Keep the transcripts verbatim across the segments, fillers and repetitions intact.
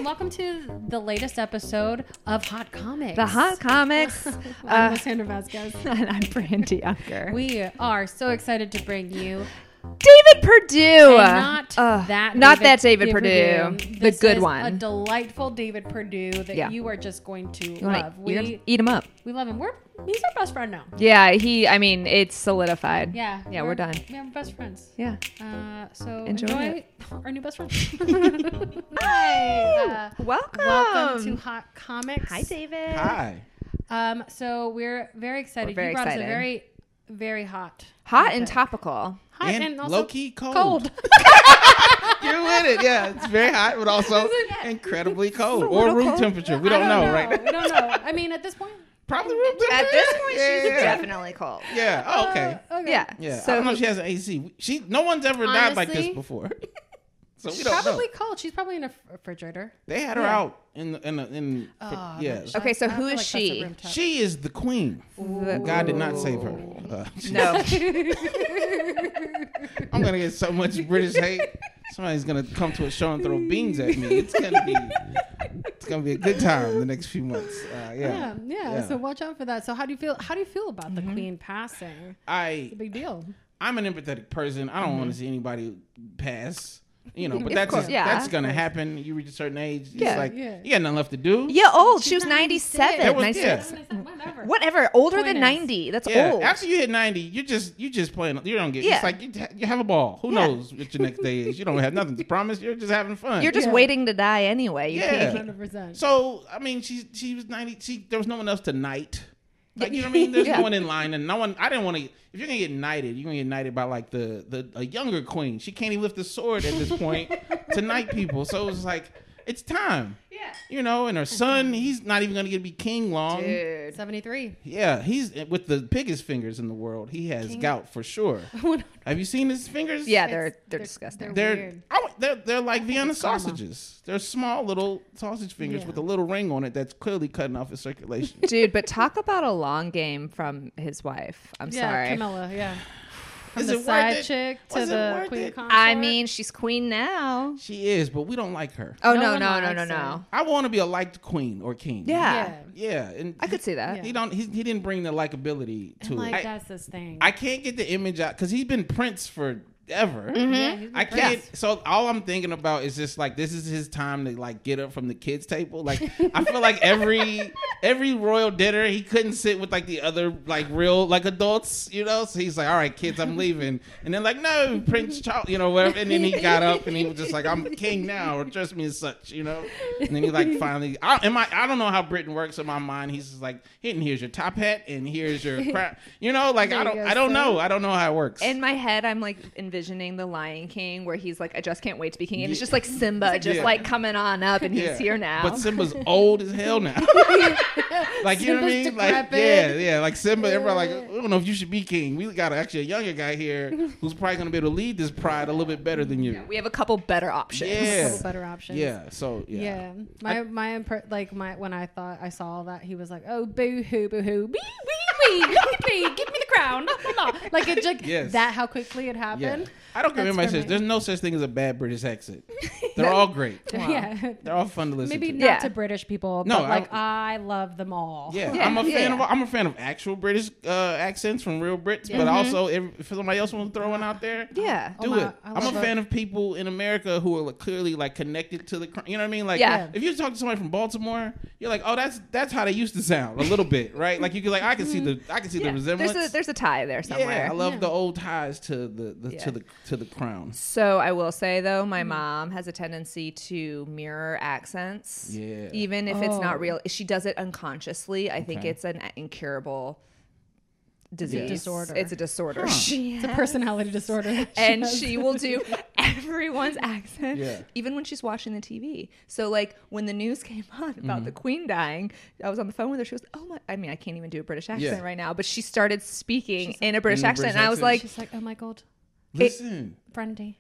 welcome to the latest episode of Hot Comics. The Hot Comics. I'm uh, Sandra Vasquez. And I'm Brandy Younger. We are so excited to bring you David Perdue. and not Uh, that not David, that David Perdue. The This good is one. a delightful David Perdue that Yeah. you are just going to You wanna- love. you're We gonna eat him up. we love him. We're he's our best friend now. Yeah, he. I mean, it's solidified. Yeah. Yeah, we're done. We're best friends. Yeah. Uh, so Enjoy enjoy, it. our new best friend. Hi. Uh, Welcome. welcome to Hot Comics. Hi, David. Hi. Um, so we're very excited. We're very you brought us excited. a very, very hot, Hot and topic. topical. hot and, And also low-key cold. cold. You're with it. Yeah, it's very hot, but also incredibly cold. a Or little room cold. temperature. We I don't, know, know right now. We don't know. I mean, at this point. Probably room temperature. At this point, yeah, she's yeah. definitely cold. Yeah. Oh, okay. Uh, okay. Yeah. Yeah. So I don't know if she has an A C. She. No one's ever died like this Honestly, before. So we don't Probably know. cold. She's probably in a f- refrigerator. They had her Yeah. out in the, in the, in. Oh, yeah. but Okay, so I who feel is like that's a she? room temp. She is the queen. The- God did not save her. Uh, No. I'm gonna get so much British hate. Somebody's gonna come to a show and throw beans at me. It's gonna be, it's gonna be a good time the next few months. Uh, yeah. Yeah, yeah, Yeah. So watch out for that. So how do you feel? How do you feel about Mm-hmm. the Queen passing? I It's a big deal. I'm an empathetic person. I don't want to see anybody pass. You know, but Of that's course, just, yeah. that's gonna happen. You reach a certain age, it's Yeah. like Yeah. you got nothing left to do. Yeah, old. She She's was ninety-seven. That was- ninety-six. Whatever. Whatever. Older Point than is- ninety. That's Yeah, old. after you hit ninety, you just you just playing. You don't get. Yeah. It's like you, you have a ball. Who Yeah. knows what your next day is? You don't have nothing to promise. You're just having fun. You're just Yeah. waiting to die anyway. You Yeah. can't. Hundred percent. So I mean, she she was ninety. She there was no one else to knight. Like you know what I mean? There's Yeah. no one in line, and no one. I didn't want to. If you're gonna get knighted, you're gonna get knighted by like the the a younger queen. She can't even lift the sword at this point to knight people. So it was like it's time. Yeah. You know, and her son, he's not even gonna get to be king long. Dude. Seventy-three. Yeah, he's with the biggest fingers in the world. He has King. gout for sure. Have you seen his fingers? Yeah, they're It's- they're they're- disgusting. they're- They're Weird. I, they're they're like Vienna it's karma. sausages. They're small little sausage fingers Yeah. with a little ring on it that's clearly cutting off his circulation. Dude, but talk about a long game from his wife. I'm Yeah, sorry. Camilla. Yeah. From Is the it worth side it? chick to Was it the worth queen it? consort. I mean, she's queen now. She is, but we don't like her. Oh No no, one no, no, likes no, her. no. I want to be a liked queen or king. Yeah. Yeah. yeah, and I could see that. Yeah. he don't. He, he didn't bring the likability to And like it. I, that's this thing. I can't get the image out because he's been Prince forever. Yeah, he's I the can't. prince. So all I'm thinking about is just like this is his time to like get up from the kids' table. Like I feel like every every royal dinner he couldn't sit with like the other like real like adults, you know. So he's like, all right, kids, I'm leaving, and then like no, Prince Charles, you know, whatever. And then he got up and he was just like, I'm king now, or trust me as such, you know. And then he like finally, I, am I? I don't know how Britain works in my mind. He's just like, here, and here's your top hat, and here's your crap, you know. Like There I you don't, go, I don't sir. know. I don't know how it works. In my head, I'm like envisioning the Lion King, where he's like, I just can't wait to be king, and it's just like Simba, just Yeah. like coming on up, and he's Yeah. here now. But Simba's old as hell now. Like you know what I Simba's mean? Like decrepit. yeah, yeah. Like Simba, everybody like I don't know if you should be king. We got actually a younger guy here who's probably gonna be able to lead this pride a little bit better than you. we have a couple better options. Yeah. couple better options. Yeah. So yeah. Yeah, my my impre- like my when I thought I saw all that he was like, oh boo hoo boo hoo, wee wee wee, look at me, give me the crown, blah, blah, blah. Like it's like Yes. that how quickly it Yeah. happened. I don't care That's what anybody for says. me. There's no such thing as a bad British accent. They're all great. Yeah, They're all fun to listen maybe to. not Yeah. to British people, No, but like I- I love them all. Yeah, Yeah, I'm a yeah, fan yeah. of I'm a fan of actual British uh, accents from real Brits, Yeah. but Mhm. also if, if somebody else wants to throw one out there, Yeah. Oh do my- it. I I'm a love it. fan of people in America who are like, clearly like connected to the, cr- you know what I mean? Like, Yeah. if you talk to somebody from Baltimore, you're like, oh, that's that's how they used to sound a little bit, right? Like you can like I can see the I can see Yeah. the resemblance. There's a there's a tie there somewhere. Yeah, I love Yeah. the old ties to the, the Yeah. to the to the crown. So I will say though, my Mm-hmm. mom has a tendency to mirror accents. Yeah. Even if it's Oh. not real, she does it unconsciously. I think Okay. it's an incurable disease. Disorder. It's a disorder. Huh. She It's a has- personality disorder. that she and has. she will do everyone's accent, Yeah. even when she's watching the T V. So, like when the news came on about the Queen dying, I was on the phone with her. She was, "Oh my!" I mean, I can't even do a British accent Yeah. right now, but she started speaking in a British In a accent, British and I was accent. like, She's like, oh my god, Listen, Brandy.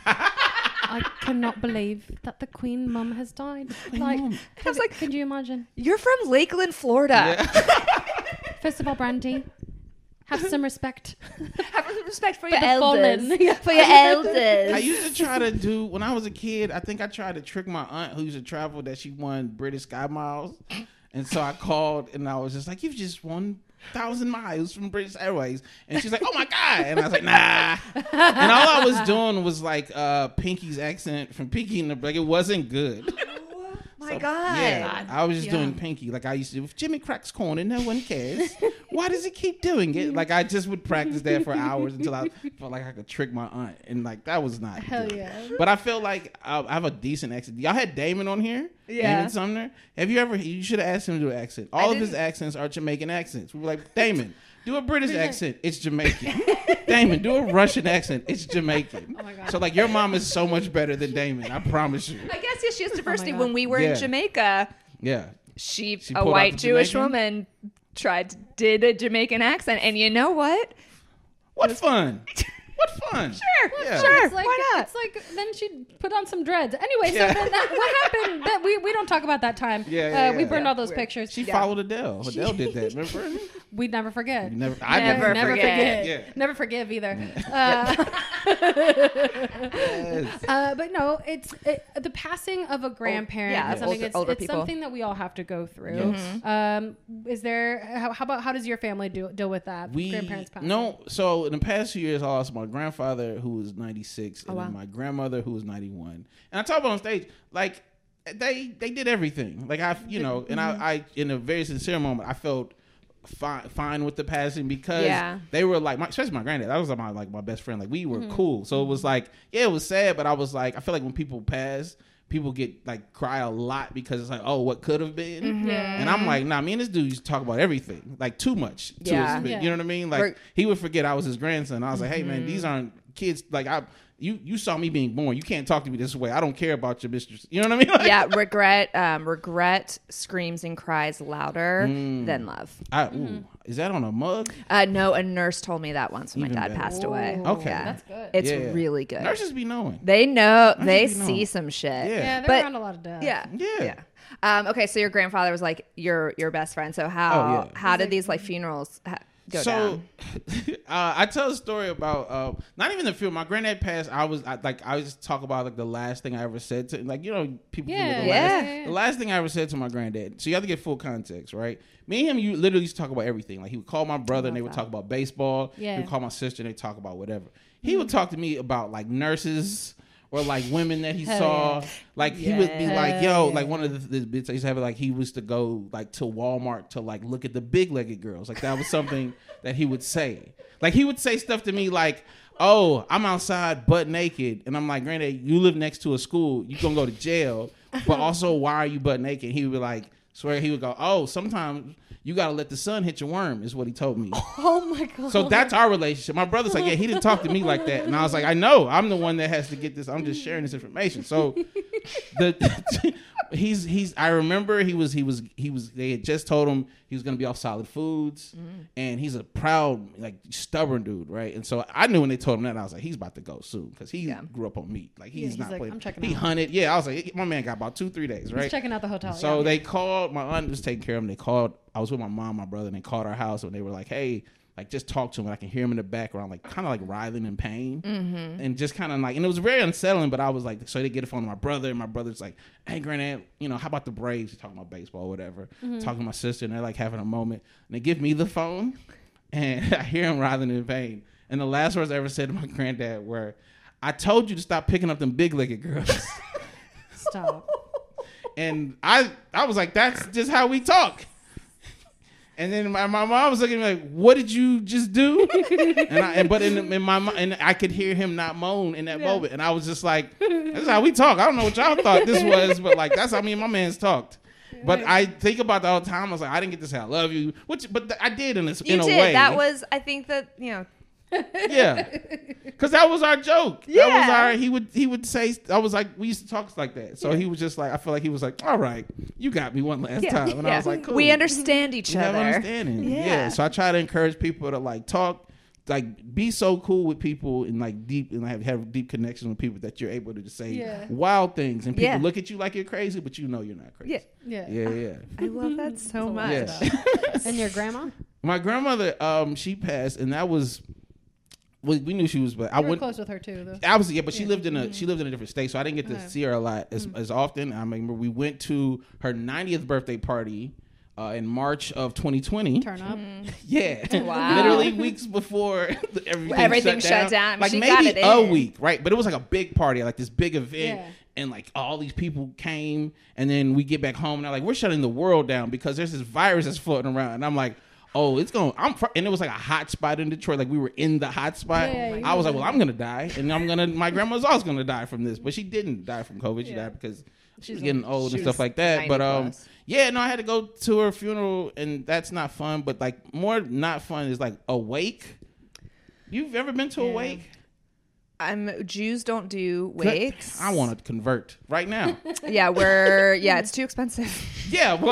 I cannot believe that the Queen Mum has died. Like, Mum. I was like, can you imagine? "You're from Lakeland, Florida." yeah. First of all, Brandy, Have some respect. Have respect for, For your the elders. fallen. Yeah. For your elders. I used to try to do when I was a kid. I think I tried to trick my aunt who used to travel that she won British Sky Miles, and so I called and I was just like, "You've just won thousand miles from British Airways," and she's like, "Oh my god!" And I was like, "Nah." And all I was doing was like uh, Pinky's accent from Pinky and the like. It wasn't good. My So, God. Yeah, I was just Yeah. doing Pinky like I used to do. If Jimmy cracks corn and no one cares, why does he keep doing it? Like I just would practice that for hours until I felt like I could trick my aunt, and like that was not Hell good. yeah. But I feel like I, I have a decent accent. Y'all had Damon on here, Yeah. Damon Sumner. Have you ever? You should have asked him to do an accent. All I of his didn't- accents are Jamaican accents. We were like, Damon, do a British accent. It's Jamaican. Damon, do a Russian accent. It's Jamaican. Oh my God. So like your mom is so much better than Damon. I promise you. I guess yeah, she has diversity. God. When we were Yeah. in Jamaica, Yeah. she, She a pulled out white the Jewish Jamaican? woman, tried to, did a Jamaican accent, and you know what? What fun? What fun? Sure, Yeah. sure. It's like, Why not? It's like then she put on some dreads. Anyway, Yeah. so then that, what happened? That we, we don't talk about that time. Yeah, yeah, uh, we yeah. burned Yeah, all those weird. pictures. She Yeah. followed Adele. Adele did that. Remember? We'd never forget. You never. I Never never. never forget. forget. Yeah. Never forgive either. Uh, Yes. uh, but no, it's it, the passing of a grandparent yeah, is something older- it's, older it's people. something that we all have to go through. Yes. Um, is there how, how about how does your family do, deal with that? We grandparents passing? no. So in the past few years, I lost my grandfather who was ninety-six, and Oh, wow. then my grandmother who was ninety-one. And I talk about on stage like they they did everything. Like I, you know, and Mm-hmm. I, I in a very sincere moment, I felt fine fine with the passing because Yeah. they were like, my, especially my granddad. That was like my like my best friend. Like we were Mm-hmm. cool. So it was like, yeah, it was sad, but I was like, I feel like when people pass, people get like cry a lot because it's like, oh, what could have been. Mm-hmm. Yeah. And I'm like, nah, me and this dude used to talk about everything, like too much. To Yeah. his, Yeah. You know what I mean? Like We're- he would forget I was his grandson. I was like, hey man, Mm-hmm. these aren't kids. Like I, you, you saw me being born. You can't talk to me this way. I don't care about your mistress. You know what I mean? Like, Yeah, regret. Um, regret screams and cries louder Mm. than love. I, ooh, is that on a mug? Uh, no, a nurse told me that once when Even my dad better. passed away. Ooh, Okay. Yeah. that's good. It's Yeah, yeah. really good. Nurses be knowing. They know. Nurses They be knowing. see some shit. Yeah. yeah, they're but- around a lot of death. Yeah. Yeah. Yeah. Um, okay, so your grandfather was like your your best friend. So how Oh, yeah. how did these like funerals ha- go so, down? uh, I tell a story about uh, not even the film. My granddad passed. I was I, like, I just talk about like the last thing I ever said to, like, you know, people. Yeah, think of the yeah. Last, the last thing I ever said to my granddad. So you have to get full context, right? Me and him, you literally used to talk about everything. Like he would call my brother and they would that. talk about baseball. Yeah. He would call my sister and they talk about whatever. He would talk to me about like nurses. Or like women that he Hell saw, yeah. like he would be like, Hell "Yo," yeah. like one of the, the bits I used to have, like he used to go like to Walmart to like look at the big-legged girls. Like that was something that he would say. Like he would say stuff to me like, "Oh, I'm outside butt naked," and I'm like, "Granddad, you live next to a school. You gonna go to jail, but also why are you butt naked?" He would be like, swear he would go, "Oh, sometimes you gotta let the sun hit your worm," is what he told me. Oh my god. So that's our relationship. My brother's like, yeah, he didn't talk to me like that. And I was like, I know. I'm the one that has to get this. I'm just sharing this information. So the he's he's I remember he was he was he was they had just told him he was gonna be off solid foods. Mm. And he's a proud, like stubborn dude, right? And so I knew when they told him that, I was like, he's about to go soon because he Yeah. grew up on meat. Like he's Yeah, he's not like, playing. I'm checking he out. hunted. Yeah, I was like, my man got about two, three days, right? He's checking out the hotel. So yeah. they called, my aunt was taking care of him. They called, I was with my mom, my brother, and they called our house and they were like, hey, like just talk to him. I can hear him in the background, like kind of like writhing in pain. Mm-hmm. And just kind of like, and it was very unsettling, but I was like, so they get a phone to my brother and my brother's like, hey, granddad, you know, how about the Braves? He's talking about baseball or whatever. Mm-hmm. Talking to my sister and they're like having a moment. And they give me the phone and I hear him writhing in pain. And the last words I ever said to my granddad were, I told you to stop picking up them big-legged girls. Stop. And I I was like, that's just how we talk. And then my, my mom was looking at me like, what did you just do? and I, and but in, in my mi- and I could hear him not moan in that Yeah. moment. And I was just like, that's how we talk. I don't know what y'all thought this was, but like that's how me and my man's talked. But I think about the whole time. I was like, I didn't get to say I love you, which but th- I did in a, You in a did. way. That was, I think that you know. Yeah, because that was our joke. That was Yeah. our. He would he would say. I was like, we used to talk like that. So he was just like, I feel like he was like, all right, you got me one last Yeah, time, and yeah. I was like, cool. We understand each We have other. understanding. Yeah. Yeah. So I try to encourage people to like talk, like be so cool with people and like deep and have, have deep connections with people that you're able to just say Yeah. wild things and people Yeah. look at you like you're crazy, but you know you're not crazy. Yeah. Yeah. Yeah, yeah. I love that so That's a lot. much. Yeah. And your grandma? My grandmother, um, she passed, and that was. We, we knew she was, but I You were went close with her too, though. Obviously, yeah, but she Yeah. lived in a Mm-hmm. she lived in a different state, so I didn't get to Okay. see her a lot as, Mm. as often. I remember we went to her ninetieth birthday party uh, in March of twenty twenty. Turn up. Yeah, Wow. literally weeks before everything, Everything shut, shut down. down. Like She maybe got it a in. week, right? But it was like a big party, like this big event. Yeah. And like all these people came, and then we get back home, and they're like, "We're shutting the world down because there's this virus that's floating around." And I'm like, "Oh, it's going." I'm fr-. And it was like a hot spot in Detroit. Like we were in the hot spot. Yeah, you I was were. like, "Well, I'm gonna die, and I'm gonna. My grandma's also gonna die from this." But she didn't die from COVID. She Yeah. died because she was She's getting a- old she and stuff was like that. But ninety um, plus. yeah, no, I had to go to her funeral, and that's not fun. But like more not fun is like a wake. You've ever been to a Yeah. wake? I'm Jews don't do wakes. I want to convert right now. Yeah, we're yeah, it's too expensive. Yeah, well,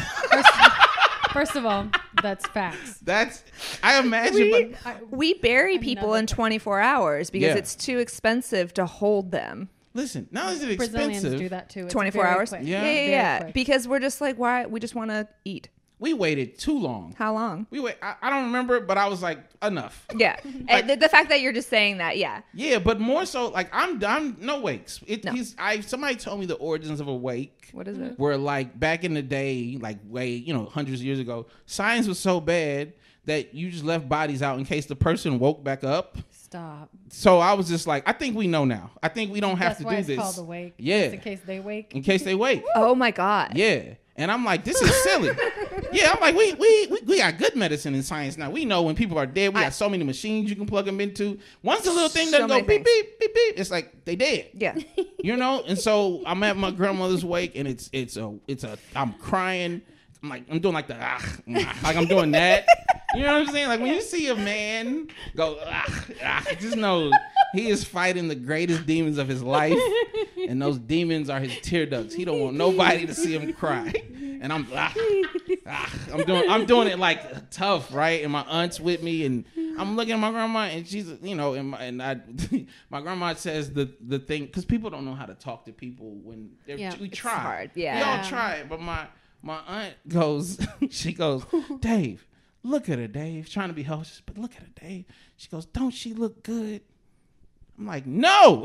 I, First of all, that's facts. that's I imagine. We, but I- we bury I've people never- in twenty-four hours because Yeah. it's too expensive to hold them. listen, not only is it Brazilians expensive, do that too. It's twenty-four very hours. quick. Yeah. yeah, yeah. Very yeah. quick. Because we're just like, why? We just want to eat. we waited too long. How long? We wait. I, I don't remember, but I was like, enough. Yeah, and the, the fact that you're just saying that, yeah, Yeah, but more so, like I'm, I'm no wakes. It, No. he's, I somebody told me the origins of a wake. what is it? Where like back in the day, like way you know hundreds of years ago, science was so bad that you just left bodies out in case the person woke back up. Stop. So I was just like, I think we know now. I think we don't have That's to why do it's this. called the wake. Yeah. Just in case they wake. In case they wake. Oh my god! Yeah. And I'm like, this is silly. Yeah, I'm like, we, we we we got good medicine in science now. We know when people are dead, we I- got so many machines you can plug them into. Once the little thing So doesn't go many beep, things. beep, beep, beep, it's like they dead. Yeah, You know? And so I'm at my grandmother's wake, and it's it's a it's a I'm crying. I'm like I'm doing like the ah, ah, like I'm doing that. You know what I'm saying? Like when you see a man go ah, ah, just know he is fighting the greatest demons of his life, and those demons are his tear ducts. He don't want nobody to see him cry. And I'm ah, ah, I'm doing I'm doing it like tough, right? And my aunt's with me, and I'm looking at my grandma, and she's you know, and my, and I my grandma says the the thing because people don't know how to talk to people when they're, Yeah. we It's try, hard, yeah. we all Yeah. try, but my my aunt goes, she goes, Dave, look at her, Dave, trying to be hostess, but look at her, Dave. She goes, don't she look good? I'm like, no,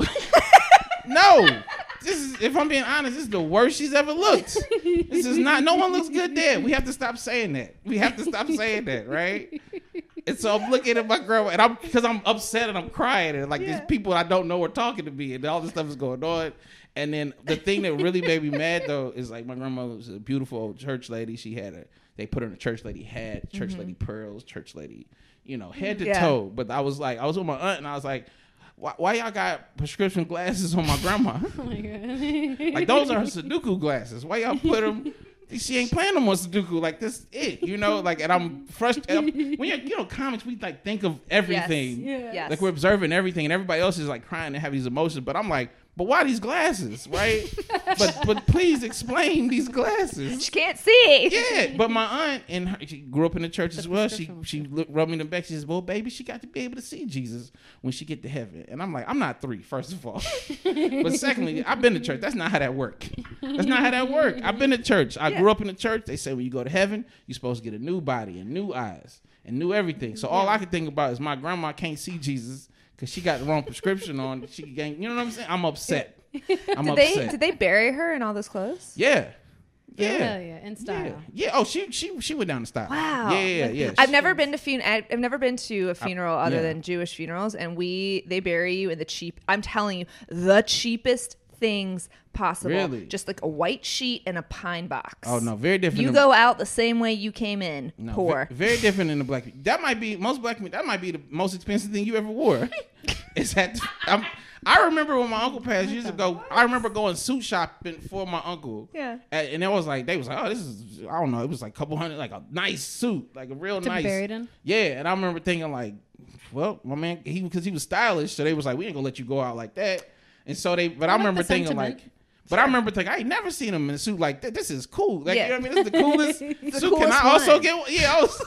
no. This is, if I'm being honest, this is the worst she's ever looked. This is not. No one looks good there. We have to stop saying that. We have to stop saying that, right? And so I'm looking at my grandma, and I'm because I'm upset and I'm crying, and like Yeah. these people I don't know are talking to me, and all this stuff is going on. And then the thing that really made me mad though is like my grandmother was a beautiful old church lady. She had a they put her in a church lady hat, church lady pearls, church lady, you know, head to Yeah. toe. But I was like, I was with my aunt, and I was like, why, why y'all got prescription glasses on my grandma? Oh my god. Like those are her Sudoku glasses. Why y'all put them? She ain't playing no more Sudoku. Like this, it you know. Like, and I'm frustrated. When you're, you know, comics, we like think of everything. Yeah. Yes. Like we're observing everything, and everybody else is like crying and have these emotions. But I'm like, but why these glasses, right? but but please explain these glasses. She can't see. Yeah, but my aunt and her, she grew up in the church as well. She prescription she looked, rubbed me in the back. She says, "Well, baby, she got to be able to see Jesus when she get to heaven." And I'm like, I'm not three, first of all. But secondly, I've been to church. That's not how that work. That's not how that work. I've been to church. I Yeah. grew up in the church. They say when you go to heaven, you're supposed to get a new body and new eyes and new everything. So all I can think about is my grandma can't see Jesus because she got the wrong prescription on. She gang, you know what I'm saying? I'm upset. I'm Did upset. they did they bury her in all those clothes? Yeah. Yeah. Hell yeah, in Yeah. style. Yeah. Oh, she she she went down the style. Wow. Yeah, yeah, yeah. I've She- never been to fun- I've never been to a funeral other yeah. than Jewish funerals, and we they bury you in the cheap. I'm telling you, the cheapest things possible. Really? Just like a white sheet and a pine box. Oh no, very different. You than- go out the same way you came in. no, Poor. ve- very different than the black. That might be most black. That might be the most expensive thing you ever wore. Is that? I'm, I remember when my uncle passed years ago. I remember going suit shopping for my uncle. Yeah. And, and it was like they was like, oh, this is I don't know. It was like a couple hundred, like a nice suit, like a real To be nice. buried in? Yeah, and I remember thinking like, well, my man, he because he was stylish, so they was like, we ain't gonna let you go out like that. And so they, but I, I like remember the thinking sentiment. like. But I remember thinking, I ain't never seen him in a suit like that. This is cool. Like, Yeah. you know what I mean? This is the coolest the suit. Can coolest I also one. get one? Yeah, I was,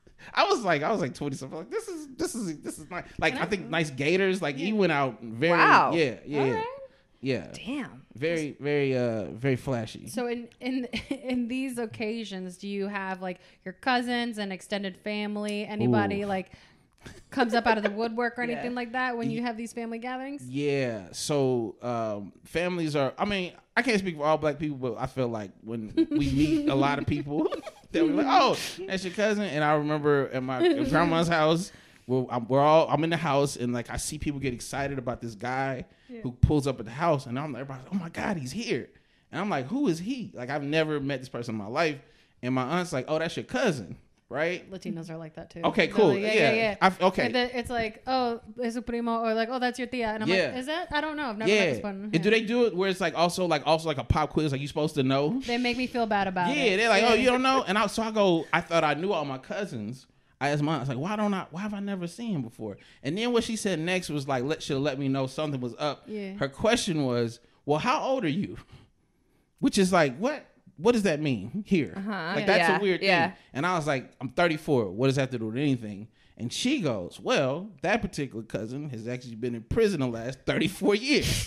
I was like, I was like twenty something. Like, this is, this is, this is nice. Like, I think nice gaiters. Like, he went out very, Wow. yeah, yeah. All right. Yeah. Damn. Very, very, uh, very flashy. So in in in these occasions, do you have like your cousins and extended family? Anybody Ooh. like comes up out of the woodwork or Yeah. anything like that when you have these family gatherings? Yeah. So um, families are. I mean, I can't speak for all black people, but I feel like when we meet a lot of people, that we're like, "Oh, that's your cousin." And I remember at my at grandma's house, where I'm, we're all. I'm in the house, and like I see people get excited about this guy Yeah. who pulls up at the house, and I'm like, everybody's, "Oh my God, he's here!" And I'm like, "Who is he?" Like I've never met this person in my life, and my aunt's like, "Oh, that's your cousin." Right? Latinos are like that too. Okay, They're cool. like, Yeah, yeah, yeah. I- okay. And then it's like, oh, es su primo, or like, oh, that's your tia, and I'm Yeah. like, is that? I don't know. I've never Yeah. met this one. And do they do it where it's like also like also like a pop quiz, like you're supposed to know? They make me feel bad about Yeah, it. they're like, oh, you don't know? And I, so I go, I thought I knew all my cousins. I asked mom, I was like, why don't I, why have I never seen him before? And then what she said next was like, let, she'll let me know something was up. Yeah. Her question was, well, how old are you? Which is like, what? What does that mean here? Uh-huh. Like, that's Yeah, a weird yeah. thing. And I was like, I'm thirty-four. What does that have to do with anything? And she goes, well, that particular cousin has actually been in prison the last thirty-four years.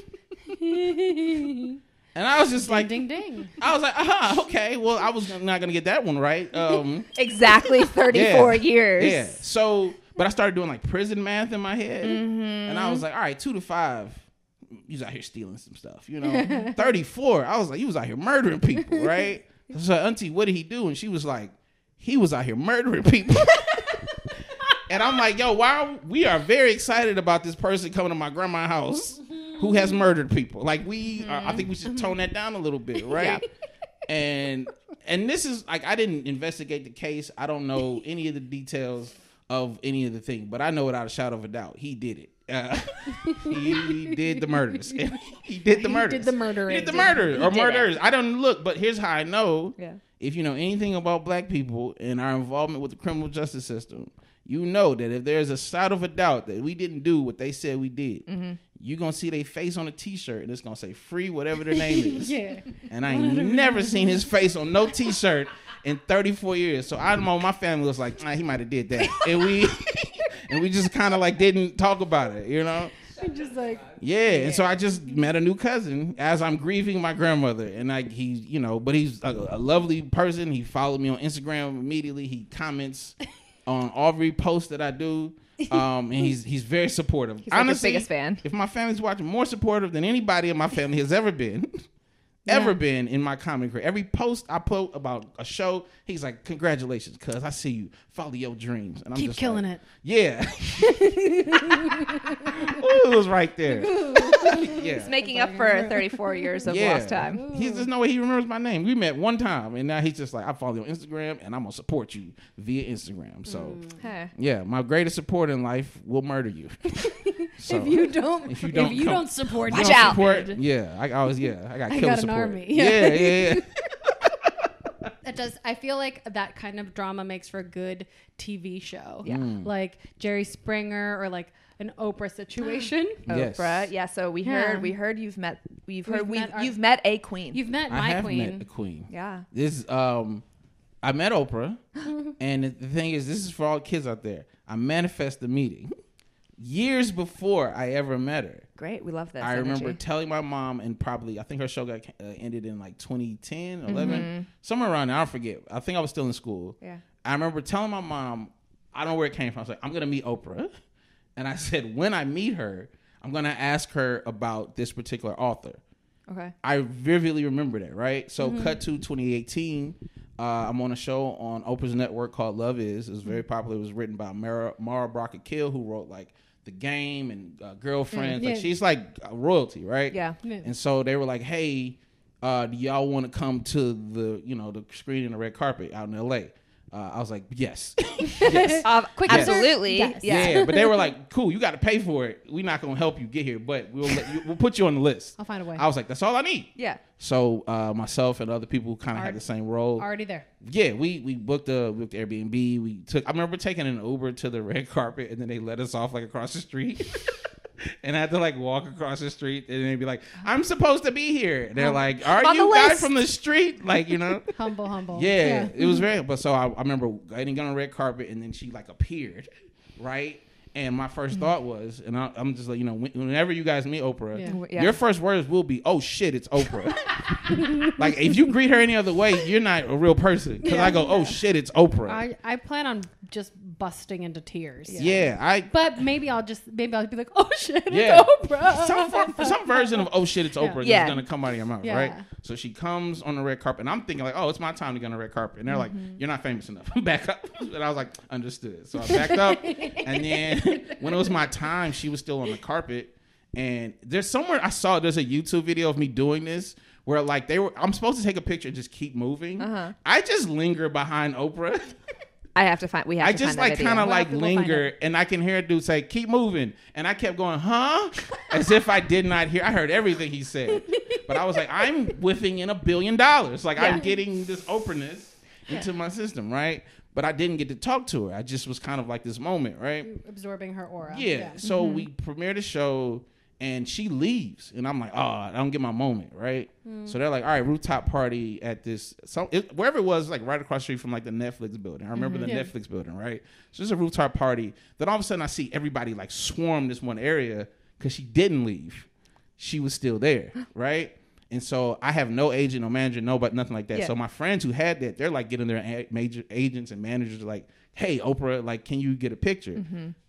And I was just like, ding, ding, ding. I was like, uh-huh, okay. Well, I was not going to get that one right. Um, Exactly thirty-four Yeah. years. yeah. So, but I started doing like prison math in my head. Mm-hmm. And I was like, all right, two to five. You was out here stealing some stuff, you know? thirty-four. I was like, you was out here murdering people, right? So, auntie, what did he do? And she was like, he was out here murdering people. And I'm like, yo, wow, we are very excited about this person coming to my grandma's house who has murdered people. Like we, are, I think we should tone that down a little bit, right? And and this is like, I didn't investigate the case. I don't know any of the details of any of the thing, but I know without a shadow of a doubt, he did it. Uh, he did the murders. he did the murders. did the murdering. He did the murder or did murders. I don't look, but here's how I know. Yeah. If you know anything about black people and our involvement with the criminal justice system, you know that if there's a shadow of a doubt that we didn't do what they said we did, Mm-hmm. you're going to see their face on a t-shirt and it's going to say free whatever their name is. Yeah. And I ain't never seen his face on no t-shirt in thirty-four years. So I know my family was like, ah, he might have did that. And we and we just kind of like didn't talk about it, you know? Just like, Yeah, and so I just met a new cousin as I'm grieving my grandmother, and like he, you know, but he's a, a lovely person. He followed me on Instagram immediately. He comments on every post that I do, um, and he's he's very supportive. He's like your Honestly, biggest fan. if my family's watching, more supportive than anybody in my family has ever been. Ever Yeah. been in my comment career. Every post I put about a show, he's like, congratulations, cuz I see you. Follow your dreams. And I'm keep just killing like, it. Yeah. Ooh, it was right there. Yeah. He's making up for thirty-four years of Yeah. lost time. He's just no way he remembers my name. We met one time, and now he's just like, I follow you on Instagram, and I'm gonna support you via Instagram. So, Hey. yeah, my greatest support in life will murder you. So, If you don't, if you don't if you come- don't support, Watch don't it, out. support, yeah, I always, yeah, I got I killer got an support. army. Yeah, Yeah. yeah, yeah. It does. I feel like that kind of drama makes for a good T V show. Yeah. Mm. Like Jerry Springer or like an Oprah situation. Yes. Oprah. Yeah. So we Yeah. heard. We heard you've met. We've We've heard. We've, met our- you've met a queen. You've met I my have queen. met the queen. yeah. This, um, I met Oprah, and the the thing is, this is for all kids out there. I manifest the meeting years before I ever met her. Great. We love this. I remember energy. telling my mom, and probably I think her show got uh, ended in like twenty ten, eleven, Mm-hmm. somewhere around there. I forget. I think I was still in school. Yeah. I remember telling my mom, I don't know where it came from. I was like, I'm gonna meet Oprah, and I said when I meet her, I'm gonna ask her about this particular author. Okay. I vividly remember that. Right. So Mm-hmm. cut to twenty eighteen. Uh, I'm on a show on Oprah's network called Love Is. It was very popular. It was written by Mara, Mara Brock Akil, who wrote like The Game and uh, Girlfriends. Mm, Like yeah. she's like a royalty, right? Yeah. Yeah. And so they were like, "Hey, uh, do y'all want to come to the you know the screening the red carpet out in L A?" Uh, I was like, "Yes, yes." Uh, Quick answer, absolutely. yes. Yeah. Yeah, but they were like, "Cool, you got to pay for it. We're not gonna help you get here, but we'll let you, we'll put you on the list." I'll find a way. I was like, "That's all I need." Yeah. So uh, myself and other people kind of had Already- the same role. Already there. Yeah, we we booked a we booked Airbnb. We took. I remember taking an Uber to the red carpet, and then they let us off like across the street, and I had to like walk across the street, and they'd be like, "I'm supposed to be here." And they're like, "Are On the you guys list. from the street?" Like you know. Humble, humble. Yeah, it was very. But so I, I remember getting on a red carpet, and then she like appeared, right? And my first thought was, and I, I'm just like, you know, whenever you guys meet Oprah, Yeah. Yeah. your first words will be, "Oh shit, it's Oprah." Like if you greet her any other way, you're not a real person. Because I go, "Oh shit, it's Oprah." I, I plan on just busting into tears. yeah, I. But maybe I'll just maybe I'll be like, oh shit, Yeah. it's Oprah. Some, for, some version of "Oh shit, it's Yeah. Oprah" Yeah. is gonna come out of your mouth, Yeah. right? So she comes on the red carpet, and I'm thinking like, "Oh, it's my time to get on the red carpet," and they're like, "You're not famous enough. Back up." And I was like, "Understood." So I backed up, and then when it was my time, she was still on the carpet, and there's somewhere I saw there's a YouTube video of me doing this where like they were I'm supposed to take a picture and just keep moving. Uh-huh. I just linger behind Oprah. I have to find. We have I to just find that like video. kind of We'll like have to- we'll find linger, and I can hear a dude say, "Keep moving," and I kept going, "Huh?" As if I did not hear. I heard everything he said, but I was like, "I'm whiffing in a billion dollars. Like Yeah. I'm getting this Oprah-ness into my system, right?" But I didn't get to talk to her. I just was kind of like this moment, right? Absorbing her aura. Yeah. So we premiere the show, and she leaves, and I'm like, "Oh, I don't get my moment," right? So they're like, "All right, rooftop party at this, so it, wherever it was, like right across the street from like the Netflix building." I remember the Yeah. Netflix building, right? So there's a rooftop party. Then all of a sudden, I see everybody like swarm this one area because she didn't leave; she was still there, right? And so I have no agent, no manager, no, but nothing like that. Yeah. So my friends who had that, they're like getting their a- major agents and managers like, "Hey, Oprah, like, can you get a picture?"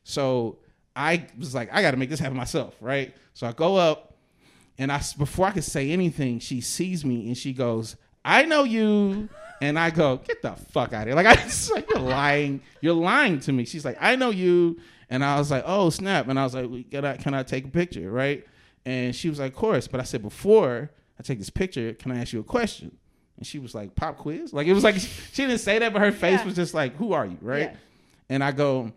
So I was like, I got to make this happen myself, right? So I go up, and I before I could say anything, she sees me and she goes, "I know you," and I go, "Get the fuck out of here!" Like I just like, you're lying, you're lying to me. She's like, "I know you," and I was like, "Oh snap!" And I was like, "Can I can I take a picture?" Right? And she was like, "Of course," but I said, "Before I take this picture, can I ask you a question?" And she was like, "Pop quiz?" Like it was like she didn't say that, but her face Yeah. was just like, "Who are you?" Right? Yeah. And I go,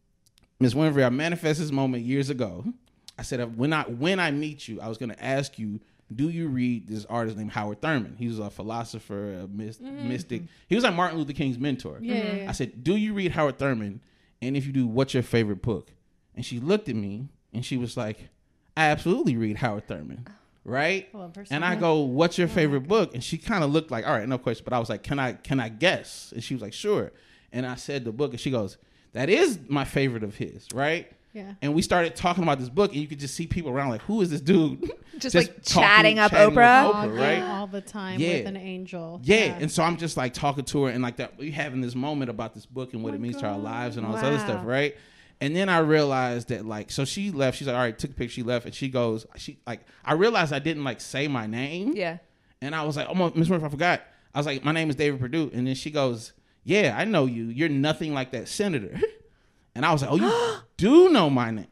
"Miss Winfrey, I manifested this moment years ago. I said when I when I meet you, I was going to ask you, do you read this artist named Howard Thurman? He was a philosopher, a myst- mystic. He was like Martin Luther King's mentor. Yeah, yeah, yeah. I said, do you read Howard Thurman? And if you do, what's your favorite book?" And she looked at me and she was like, "I absolutely read Howard Thurman." Right? I love her so And I much. go, "What's your favorite book?" And she kind of looked like, "All right, no question." But I was like, "Can I can I guess?" And she was like, "Sure." And I said the book, and she goes, "That is my favorite of his," right? Yeah. And we started talking about this book, and you could just see people around like, "Who is this dude?" Just, like, talking- chatting up chatting with Oprah. All, Oprah, right? all the time Yeah. with an angel. Yeah. And so I'm just like talking to her, and like that we having this moment about this book and what Oh it my means to our God. lives and all this other Wow. stuff, right? And then I realized that like, so she left. She's like, "All right," took a picture. She left, and she goes, she like, I realized I didn't like say my name. Yeah. And I was like, "Oh, my- Miss Murphy, I forgot." I was like, "My name is David Perdue." And then she goes, "Yeah, I know you. You're nothing like that senator." And I was like, "Oh, you do know my name."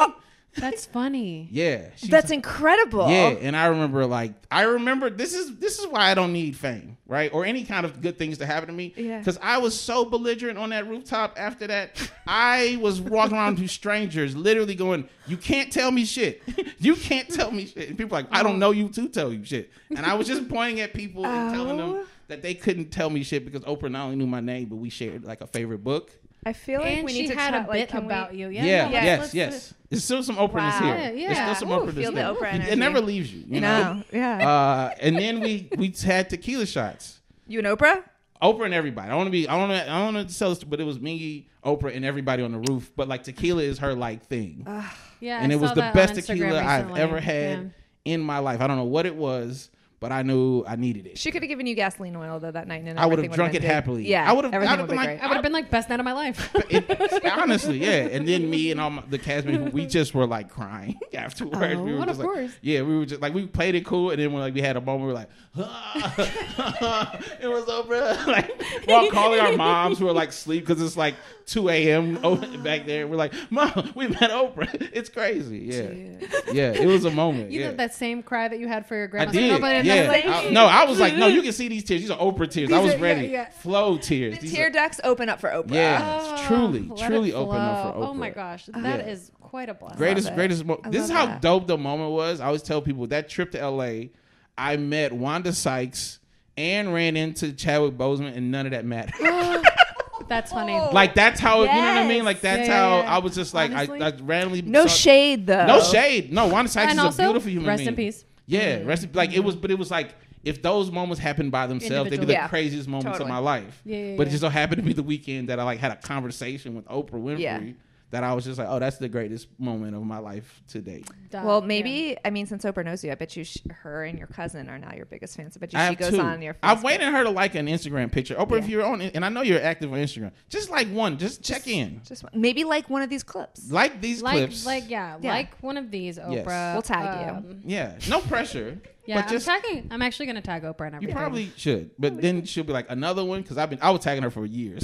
That's funny. Yeah. She was That's like- incredible. Yeah, and I remember like I remember this is this is why I don't need fame, right? Or any kind of good things to happen to me. Yeah. Because I was so belligerent on that rooftop after that. I was walking around to strangers, literally going, "You can't tell me shit. You can't tell me shit." And people are like, "I don't know you to tell you shit." And I was just pointing at people and telling Oh. them that they couldn't tell me shit because Oprah not only knew my name, but we shared like a favorite book. I feel like And we she need to had chat, a like, bit can about we, you. Yeah, Yeah. yes, no, yes. let's- let's- There's still some Operness Wow. here. Yeah, There's yeah. still some Ooh, Operness feel the there. Oprah It- energy. It never leaves you, you know? No. Yeah. Uh, and then we we had tequila shots. You and Oprah? Oprah and everybody. I want to be. I want to. I want to sell this, but it was me, Oprah, and everybody on the roof. But like tequila is her like thing, Yeah, and I it was saw the that best on Instagram tequila I've recently. ever had Yeah. in my life. I don't know what it was, but I knew I needed it. She could have given you gasoline oil though that night, and I would everything have drunk been it good. happily. Yeah, I would have. I everything would would have be been great. like, I would have been like best night of my life. It, honestly, yeah. And then me and all my, the castmates, we just were like crying afterwards. Oh, we were well, just of like, course. yeah, we were just like we played it cool, and then when like we had a moment, we were like, ah, it was over. Like while calling our moms who are like sleep because it's like two a.m. back there. We're like, "Mom, we met Oprah." It's crazy. Yeah, yeah. It was a moment. You yeah. know that same cry that you had for your I grandma. did. Nobody Yeah. knows, like, I- no, I was like, no, you can see these tears. These are Oprah tears. I These was are- ready. yeah, yeah. Flow tears. The These tear are- ducts open up for Oprah. Yeah. It's truly, let truly it open up for flow. Oh Oprah. my gosh, that is Yeah. quite a blessing. greatest, it. greatest. Mo- I this is love how that. dope the moment was. I always tell people that trip to L A, I met Wanda Sykes and ran into Chadwick Boseman, and none of that mattered. That's funny. Oh. Like that's how you know what I Yes. mean. Like that's Yeah, yeah, how yeah. I was just like Honestly. I, I randomly No saw- shade though. no shade. No, Wanda Sykes And is also, a beautiful human rest being. in peace. Yeah, rest in, like it was, but it was like if those moments happened by themselves, they'd be the Individually. Yeah. craziest moments Totally. of my life. Yeah, yeah, but it yeah. just so happened to be the weekend that I like had a conversation with Oprah Winfrey Yeah. that I was just like, oh, that's the greatest moment of my life to date. Well, maybe, I mean, since Oprah knows you, I bet you sh- her and your cousin are now your biggest fans. I bet you I she have goes two. on your Facebook. I'm waiting her to like an Instagram picture. Oprah, Yeah. if you're on it, and I know you're active on Instagram, just like one, just check in. Just maybe like one of these clips. Like these like, clips. like yeah, Yeah. like one of these, Yes. Oprah. We'll tag you. um, Yeah, no pressure. Yeah, but just I'm tagging. I'm actually gonna tag Oprah and you everything. probably should, but then she'll be like another one because I've been I was tagging her for years.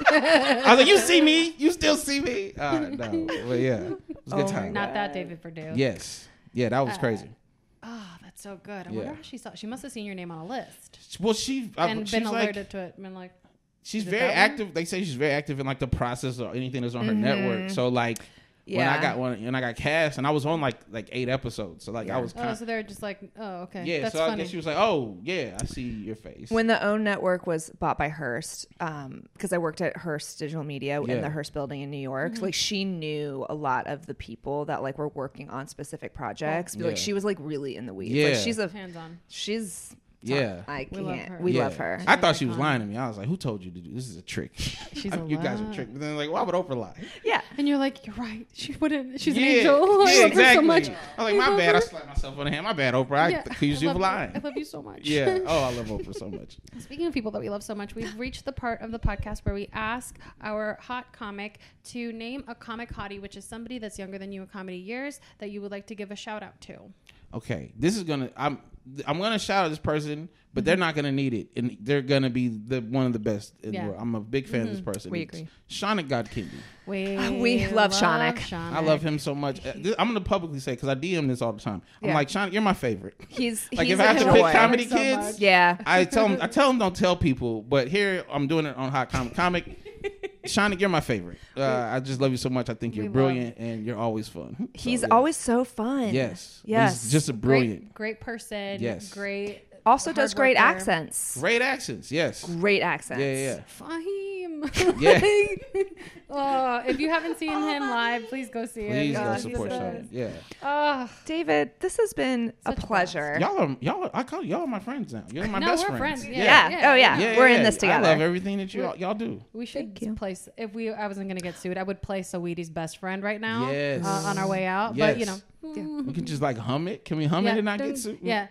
I was like, you see me? You still see me? Uh, no, but yeah, it was a good Oh my time. Not that David Perdue. Yes, yeah, that was Uh, crazy. Oh, that's so good. I Yeah. wonder how she saw. She must have seen your name on a list Well, she I, and she's been like alerted to it. And been like, she's Is it very that one? active. They say she's very active in like the process or anything that's on her network. So like. When Yeah. I got one, when I got cast, and I was on like like eight episodes, so like Yeah. I was kind oh, of so they're just like, oh, okay, yeah. that's so I funny. guess she was like, oh yeah, I see your face. When the OWN network was bought by Hearst, because I worked at Hearst Digital Media Yeah. in the Hearst building in New York, Mm-hmm. like she knew a lot of the people that like were working on specific projects. Yeah. Like she was like really in the weeds. Yeah. Like she's a Hands on. she's Yeah. I We love can't. her. We Yeah. love her. I thought she was Iconic. lying to me. I was like, who told you to do this? Is a trick. She's a you guys are lot. tricked. But then like, why would Oprah lie? Yeah. And you're like, you're right. She wouldn't. She's yeah, an angel. I Yeah, love her exactly. so much. I was like, my love bad. I her. slapped myself on the hand. My bad, Oprah. I Yeah, accused I you of love lying. I love you so much. Yeah. Oh, I love Oprah so much. Speaking of people that we love so much, we've reached the part of the podcast where we ask our hot comic to name a comic hottie, which is somebody that's younger than you in comedy years that you would like to give a shout out to. Okay, this is gonna. I'm. I'm gonna shout out this person, but they're not gonna need it, and they're gonna be the one of the best in Yeah. the world. I'm a big fan of this person. We It's agree. Shonik Godkindi. We, We love Shonik. I love him so much. Uh, this- I'm gonna publicly say because I D M this all the time. I'm Yeah. like, Shonik, you're my favorite. He's Like he's if I have a to pick boy. comedy So kids, much. Yeah. I tell them. I tell them don't tell people, but here I'm doing it on Hot Comic Comic. Shonik, you're my favorite. Uh, I just love you so much. I think you're We love- brilliant and you're always fun. So, He's yeah. always so fun. yes, Yes. He's just a brilliant, Great, great person. Yes. Great. Also hard does great worker. accents. great accents. Yes, Great accents. yeah, yeah. Fahim. Yeah. oh, if you haven't seen him live, please go see Please it. go God, support he's Shonik. the- Yeah, Oh, David, this has been Such a a pleasure. y'all are y'all. Are, I call y'all are my friends now. You're my no, best we're friends. friends. Yeah. Yeah. Oh yeah. Yeah, We're yeah. in this together. I love everything that you all y'all do. We should Thank you. place if we. I wasn't gonna get sued. I would play Saweetie's best friend right now. Yes. uh, on our way out. But you know. Yes. We can just like hum it. Can we hum Yeah. it and not Dun- get sued? yeah.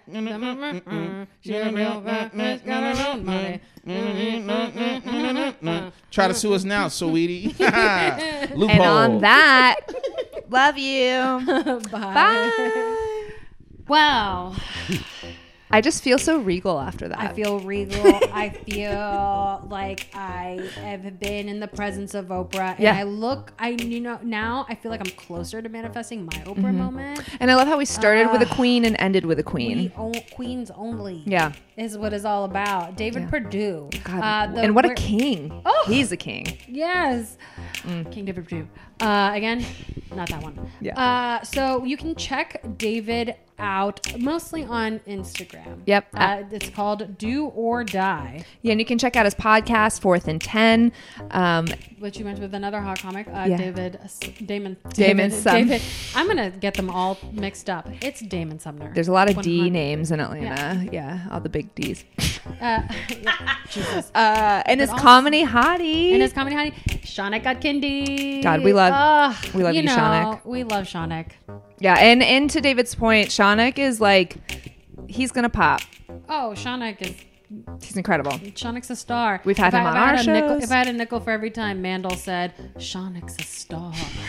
Try to sue us now, sweetie. Loophole. And on that, love you. Bye. Bye. Wow. I just feel so regal after that. I feel regal. I feel like I have been in the presence of Oprah. And Yeah. I look, I you know, now I feel like I'm closer to manifesting my Oprah moment. and I love how we started with a Ah. queen and ended with a queen. We own, queens only. Yeah. Is what it's all about. David Yeah. Perdue. God, Uh, the- and what a we're- king. Oh. He's a king. Yes. King David Perdue. Uh, again, not that one. Yeah. Uh, so you can check David out mostly on Instagram. Yep. Uh, it's called Do or Die, Yeah, and you can check out his podcast, Fourth and Ten. Um, which you mentioned with another hot comic, uh, Yeah. David Damon. Damon David, Sum- David. I'm gonna get them all mixed up. It's Damon Sumner. there's a lot of D one hundred. names in Atlanta. Yeah, all the big D's. Uh, yeah, Jesus. Uh, and his also- comedy hottie. And his comedy honey, Shonik Godkindi. God, we love- Ah, we love you, know, Shonik. We love Shonik. yeah, and, and to David's point, Shonik is like, he's going to pop. Oh, Shonik is He's incredible. Shonik's a star. We've had if him I, on if I our had a nickel, shows. if I had a nickel for every time Mandel said Shonik's a star,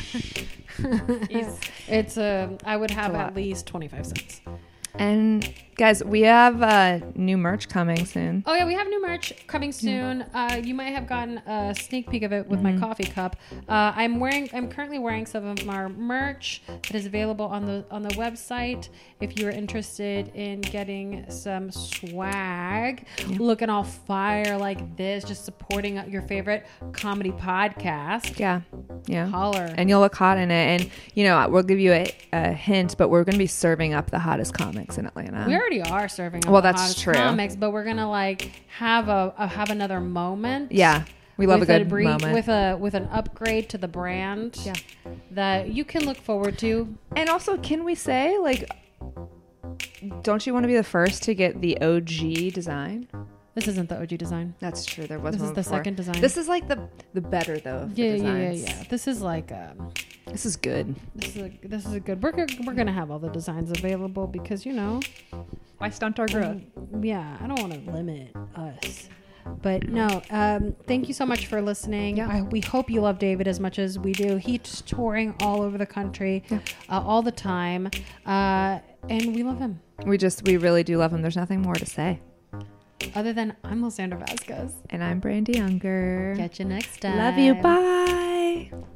it's a. I would have a lot. at least twenty five cents. And guys, we have uh, new merch coming soon. Oh yeah, we have new merch coming soon. Uh, you might have gotten a sneak peek of it with my coffee cup. Uh, I'm wearing. I'm currently wearing some of our merch that is available on the on the website. If you're interested in getting some swag, looking all fire like this, just supporting your favorite comedy podcast, Yeah, yeah. holler. And you'll look hot in it. And, you know, we'll give you a, a hint, but we're going to be serving up the hottest comics in Atlanta. We already are serving up Well, the that's hottest true. comics, but we're gonna like have a, a have another moment. Yeah, we love a with good bre- moment. with a with an upgrade to the brand. Yeah. that you can look forward to. And also, can we say, like, don't you want to be the first to get the O G design? This isn't the O G design. That's true. There was This one is the before. second design. This is like the the better though. Of the Yeah, yeah, yeah, designs. yeah. This is like um, This is good. this is a, this is a good. We're go- we're gonna have all the designs available because you know, Why stunt our growth? um, yeah, I don't want to limit us. But no, um, thank you so much for listening. Yeah. I, we hope you love David as much as we do. He's touring all over the country, Yeah. uh, all the time, uh, and we love him. We just we really do love him. There's nothing more to say. Other than I'm Lysandra Vasquez. And I'm Brandy Younger. Catch you next time. Love you. Bye.